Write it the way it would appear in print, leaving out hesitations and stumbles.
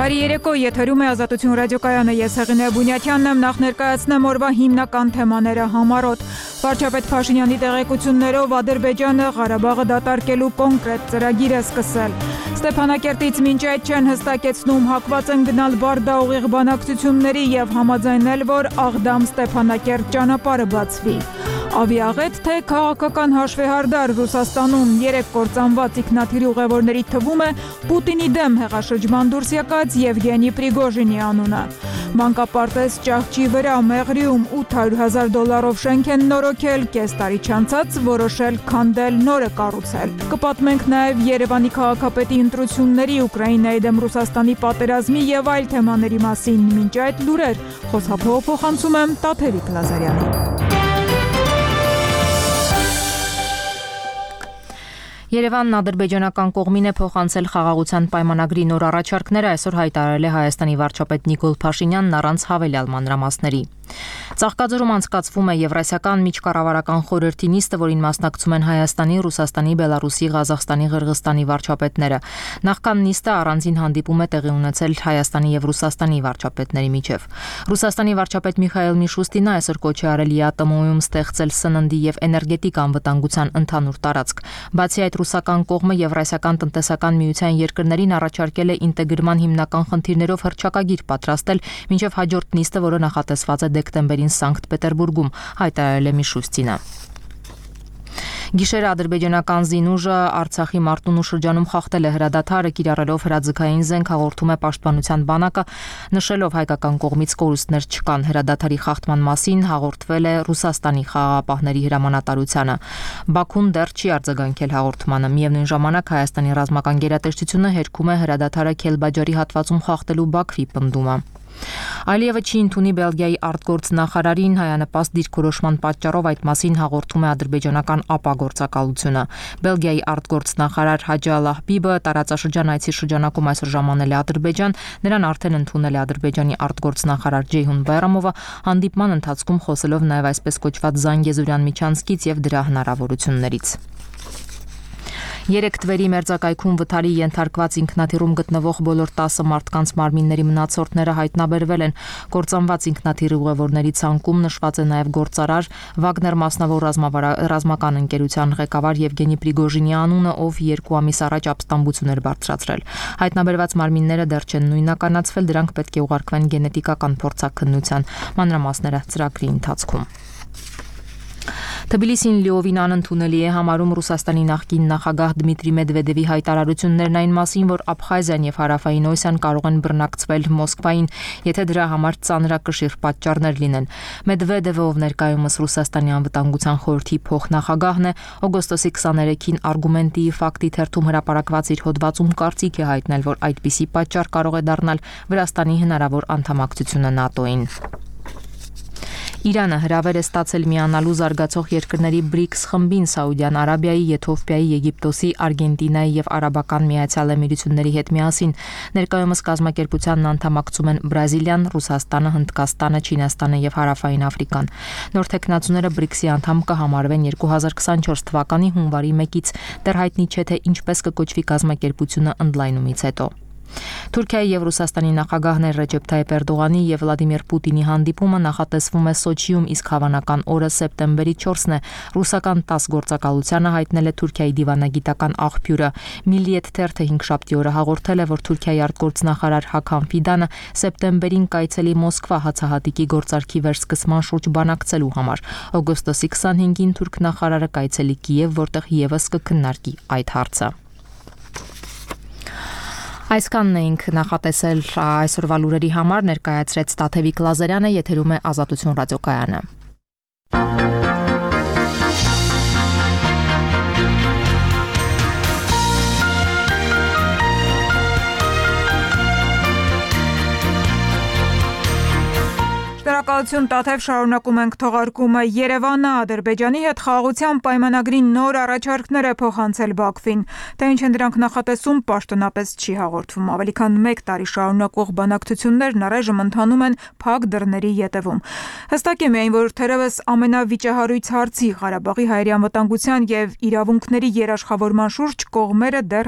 Բարի երեկո, եթերում է Ազատություն ռադիոկայանը, ես Հեղինե Բունյաթյանն եմ, նախ ներկայացնեմ օրվա հիմնական թեմաները համառոտ։ Վարչապետ Փաշինյանի տեղեկություններով Ադրբեջանը Ղարաբաղը դատարկելու կոնկրետ ծրագիր է սկսել։ Ստեփանակերտից մինչ այդ չեն հստակեցնում, հակված են գնալ Բարդա ուղիղ բանակցությունների եւ համաձայնել, որ Աղդամ-Ստեփանակերտ ճանապարհը բացվի։ Ավիաղետ թե քաղաքական հաշվեհարդար Ռուսաստանում 3 կործանված ինքնաթիռի ուղևորների թվում է Պուտինի դեմ հեղաշրջման դուրս եկած Եվգենի Պրիգոժինի անունը։ Մանկապարտեզ ճահճի վրա Մեղրիում $800,000 շենք են նորոգել, կես տարի չանցած որոշել քանդել, նորը կառուցել։ Կպատմենք նաև Երևանի քաղաքապետի ընտրությունների, Ուկրաինայի դեմ Ռուսաստանի պատերազմի եւ այլ թեմաների մասին։ Մինչ այդ լուրեր խոսափողը փոխանցում եմ Տաթևիկ Լազարյանին։ Երևանն ադրբեջանական կողմին է փոխանցել խաղաղության պայմանագրի նոր առաջարկները, այսօր հայտարարել է Հայաստանի վարչապետ Նիկոլ Փաշինյանն առանց հավելյալ մանրամասների։ Ծաղկաձորում անցկացվում է Եվրասիական միջկառավարական խորհրդի նիստը, որին մասնակցում են Հայաստանի, Ռուսաստանի, Բելարուսի, Ղազախստանի, Ղրղստանի վարչապետները։ Նախքան նիստը առանձին հանդիպում է տեղի ունեցել Հայաստանի եւ Ռուսաստանի վարչապետների միջև։ Ռուսաստանի վարչապետ Միխայել Միշուստինը այսօր կոչ է արել ԵԱՏՄ-ում ստեղծել սննդի եւ էներգետիկ անվտանգության ընդհանուր տարածք։ Բացի այդ, ռուսական կողմը Եվրասիական տնտեսական միության երկրներին առաջարկել է ինտեգրման հիմնական խնդիրներով հռչակագիր պատրաստել մինչև հաջորդ նիստը, որը նախատեսված է դեկտեմբերին Սանկտ Պետերբուրգում, հայտարարել է Միշուստինը։ Գիշերը ադրբեջանական զինուժը Արցախի Մարտունու շրջանում խախտել է հրադադարը, կիրառելով հրաձգային զենք, հաղորդում է Պաշտպանության բանակը, նշելով հայկական կողմից կորուստներ չկան։ Հրադադարի խախտման մասին հաղորդվել է Ռուսաստանի խաղաղապահների հրամանատարությանը։ Բաքուն դեռ չի արձագանքել հաղորդմանը։ Միևնույն ժամանակ Հայաստանի ռազմական գերատեսչությունը հերքում է հրադադարը Քելբաջարի հատվածում խախտելու Բաքվի պնդումը։ Ալիևը չի ընդունի Բելգիայի արտգործնախարարին հայանպաստ դիրքորոշման պատճառով, այդ մասին հաղորդում է ադրբեջանական ԱՊԱ գործակալությունը։ Բելգիայի արտգործնախարար Հաջա Լահբիբը տարածաշրջան այցի շրջանակում այսօր ժամանել է Ադրբեջան, նրան արդեն ընդունել է Ադրբեջանի արտգործնախարար Ջեյհուն Բայրամովը, հանդիպման ընթացքում խոսելով նաև այսպես կոչված Զանգեզուրյան միջանցքից եւ դրա հնարավորություններից։ 3 Թվերի մերձակայքում վթարի ենթարկված ինքնաթիռում գտնվող բոլոր 10 մարդկանց մարմինների մնացորդները հայտնաբերվել են։ Կործանված ինքնաթիռի ուղևորների ցանկում նշված է նաև գործարար Վագներ մասնավոր ռազմական ընկերության ղեկավար Եվգենի Պրիգոժինի անունը, ով 2 ամիս առաջ ապստամբություն էր բարձրացրել։ Հայտնաբերված մարմինները դեռ չեն նույնականացվել, դրանք պետք է ուղարկվեն գենետիկական փորձաքննության։ Մանրամասները ծրագրի ընթացքում։ Թբիլիսին լիովին անընդունելի է համարում Ռուսաստանի նախկին նախագահ Դմիտրի Մեդվեդևի հայտարարություններն այն մասին, որ Աբխազիան եւ Հարավային Օսիան կարող են բռնակցվել Մոսկվային, եթե դրա համար ծանրակշիռ պատճառներ լինեն։ Մեդվեդևը, ով ներկայումս Ռուսաստանի անվտանգության խորհրդի փոխնախագահն է, օգոստոսի 23-ին Արգումենտի ֆակտի թերթում հրապարակված իր հոդվածում կարծիք է հայտնել, որ այդպիսի պատճառ կարող է դառնալ Վրաստանի հնարավոր անդամակցությունը ՆԱՏՕ-ին։ Իրանը հրավեր է ստացել միանալու զարգացող երկրների BRICS խմբին Սաուդյան Արաբիայի, Եթովպիայի, Եգիպտոսի, Արգենտինայի եւ Արաբական Միացյալ Էմիրությունների հետ միասին։ Ներկայումս կազմակերպությանն անդամակցում են Բրազիլիան, Ռուսաստանը, Հնդկաստանը, Չինաստանը եւ Հարավային Աֆրիկան։ Նոր տեխնացուները BRICS-ի անդամ կհամարվեն 2024 թվականի հունվարի 1-ից։ Դեռ հայտնի չէ, թե ինչպես կկոչվի կազմակերպությունը ընդլայնումից հետո։ Թուրքիայի եւ Ռուսաստանի նախագահներ Ռեջեփ Թայիփ Էրդողանի եւ Վլադիմիր Պուտինի հանդիպումը նախատեսվում է Սոչիում, իսկ հավանական օրը սեպտեմբերի 4-ն է։ Ռուսական ՏԱՍՍ գործակալությանը հայտնել է Թուրքիայի դիվանագիտական աղբյուրը։ Միլիետ թերթը 5-շաբթի օրը հաղորդել է, որ Թուրքիայի արտգործնախարար Հաքան Ֆիդանը սեպտեմբերին կայցելի Մոսկվա հացահատիկի գործարքի վերսկսման շուրջ բանակցելու համար։ Օգոստոսի 25-ին թուրք նախարարը կայցելի Կիև, որտեղ եւս կքննարկի այդ հարցը։ Այսքանն էինք նախատեսել այսօրվա լուրերի համար, ներկայացրեց Տաթևիկ Լազարյանը, եթերում է Ազատություն ռադիոկայանը։ Շնորհակալություն Տաթև, շարունակում ենք թողարկումը։ Երևանը Ադրբեջանի հետ խաղաղության պայմանագրի նոր առաջարկներ է փոխանցել Բաքվին։ Թե ինչ են դրանք նախատեսում, պաշտոնապես չի հաղորդվում։ Ավելի քան 1 տարի շարունակվող բանակցություններն առայժմ ընթանում են փակ դռների ետևում։ Հստակ է միայն, որ թերևս ամենավիճահարույց հարցի Ղարաբաղի հայերի անվտանգության եւ իրավունքների երաշխավորման շուրջ կողմերը դեռ